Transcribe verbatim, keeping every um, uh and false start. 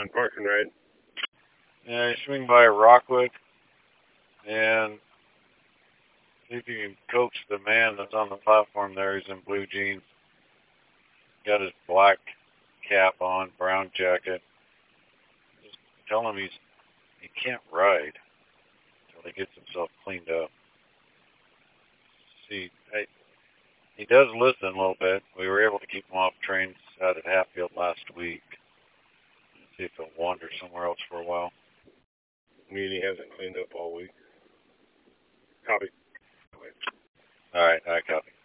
on Park and Ride. Yeah, you swing by Rockwood and see if you can coax the man that's on the platform there. He's in blue jeans. Got his black cap on, brown jacket. Just tell him he's he can't ride until he gets himself cleaned up. See, I, he does listen a little bit. We were able to keep him off trains out at Hatfield last week. See if he'll wander somewhere else for a while. I mean, he hasn't cleaned up all week. Copy. All right, I copy.